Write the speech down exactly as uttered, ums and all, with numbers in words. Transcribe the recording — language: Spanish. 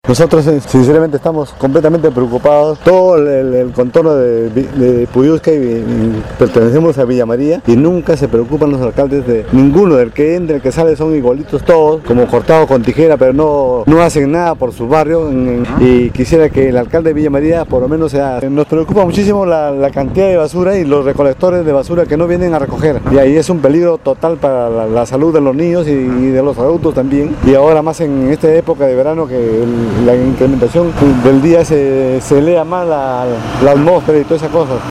Nosotros sinceramente estamos completamente preocupados. Todo el, el, el contorno de, de Puyusca y, y pertenecemos a Villa María y nunca se preocupan los alcaldes de ninguno, del que entra, el que sale son igualitos todos, como cortados con tijera, pero no, no hacen nada por su barrio en, y quisiera que el alcalde de Villa María por lo menos sea. Nos preocupa muchísimo la, la cantidad de basura y los recolectores de basura que no vienen a recoger y ahí es un peligro total para la, la salud de los niños y, y de los adultos también, y ahora más en esta época de verano que el, la incrementación del día se, se eleva más la, la atmósfera y todas esas cosas.